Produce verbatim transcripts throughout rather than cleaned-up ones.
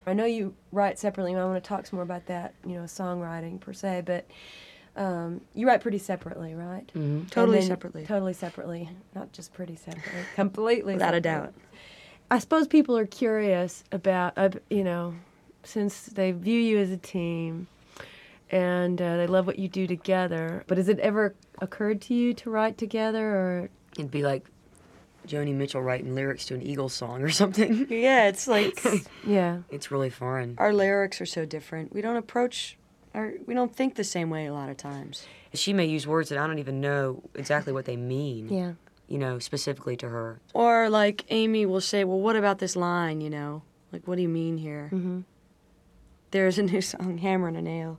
I know you write separately, and I want to talk some more about that, you know, songwriting per se, but um, you write pretty separately, right? Mm-hmm. Totally then, separately. Totally separately. Not just pretty separately. Completely Without separately. a doubt. I suppose people are curious about, uh, you know, since they view you as a team and uh, they love what you do together, but has it ever occurred to you to write together, or? It'd be like Joni Mitchell writing lyrics to an Eagles song or something. Yeah, it's like Yeah. It's really foreign. our lyrics are so different. We don't approach, our, we don't think the same way a lot of times. She may use words that I don't even know exactly what they mean. Yeah. You know, specifically to her. Or like Amy will say, well, what about this line, you know? Like, what do you mean here? Mm-hmm. There's a new song, Hammer and a Nail.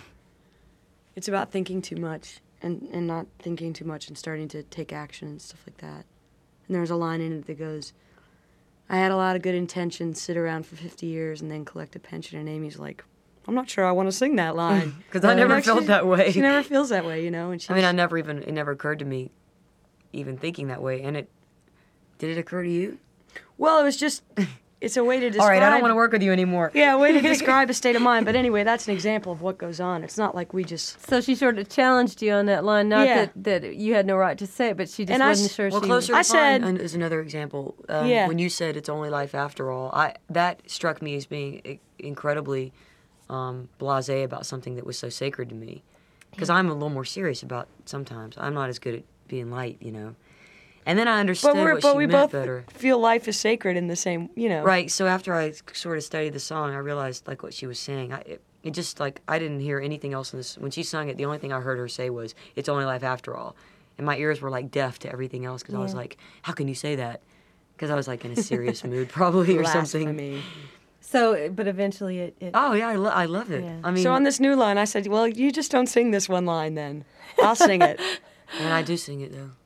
It's about thinking too much and, and not thinking too much and starting to take action and stuff like that. And there's a line in it that goes, I had a lot of good intentions, sit around for fifty years and then collect a pension. And Amy's like, I'm not sure I want to sing that line. Because I never Actually, felt that way. She never feels that way, you know? And she's, I mean, I never even, it never occurred to me even thinking that way. And it, did it occur to you? Well, it was just, it's a way to describe. All right, I don't want to work with you anymore. Yeah, a way to describe a state of mind. But anyway, that's an example of what goes on. It's not like we just... So she sort of challenged you on that line, not Yeah. that, that you had no right to say it, but she just And I wasn't s- sure Well, she... Closer I to Fine said- is another example. Um, Yeah. When you said it's only life after all, I that struck me as being i- incredibly um, blasé about something that was so sacred to me. Because I'm a little more serious about sometimes. I'm not as good at being light, you know. And then I understood But, we're, what but she we meant both better. feel life is sacred in the same, you know. Right, so after I sort of studied the song, I realized, like, what she was saying. I, it, it just, like, I didn't hear anything else in this. When she sung it, the only thing I heard her say was, it's only life after all. And my ears were, like, deaf to everything else, because I was Yeah. like, how can you say that? Because I was, like, in a serious mood, probably, or something. Blasphemy. So, but eventually it... it Oh, yeah, I, lo- I love it. Yeah. I mean, So on this new line, I said, well, you just don't sing this one line then. I'll sing it. and I do sing it, though.